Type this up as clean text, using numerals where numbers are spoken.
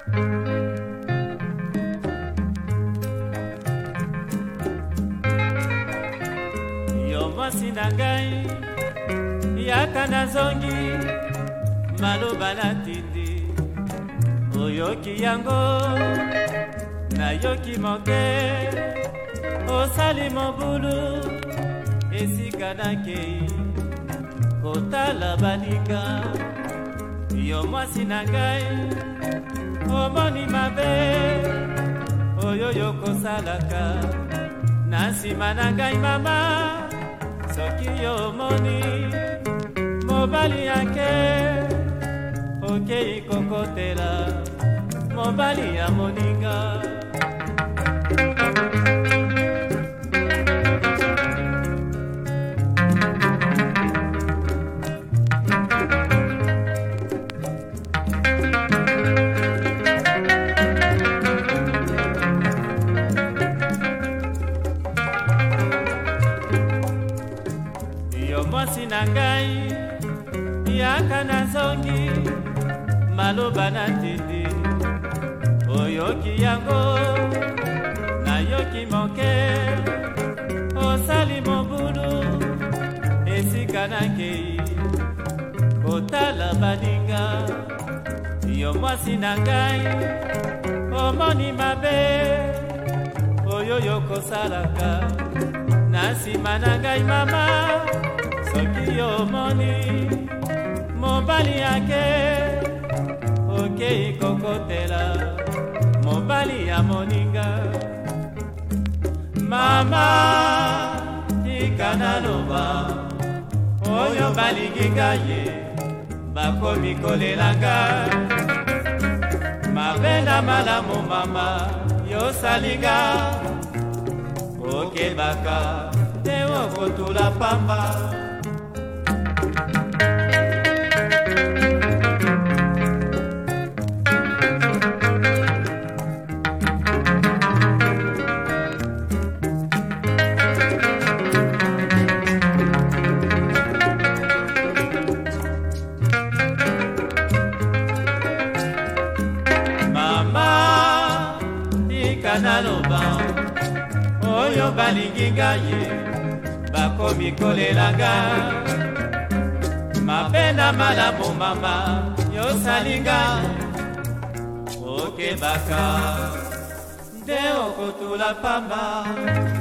Yo mwasi na ngai yaka nazongi maloba natindi oyoki yango nayoki moke osali mobulu esika nakei kotala baninga. Yo mwasi na ngai omoni mabe oyo yokosalaka na nsima na ngai mama. Soki yo omoni mobali yake okei kokotela mobali ya moninga. Yo mwasi na ngai yaka nazongi maloba natindi oyoki yango nayoki moke osali mobulu esika nakei kotala baninga. Yo mwasi na ngai omoni mabe oyo yokosalaka na nsima na ngai mama. Soki yo omoni mobali yake okei kokotela mobali ya moninga. Mama tika naloba oyo balingi ngai bakomi kolelanga mabe na malamu mama yosalinga okebaka te okotula pamba. Naloba oyo balingi ngai bakomi kolelanga mabe na malamu mama yosalinga okebaka nde okotula pamba.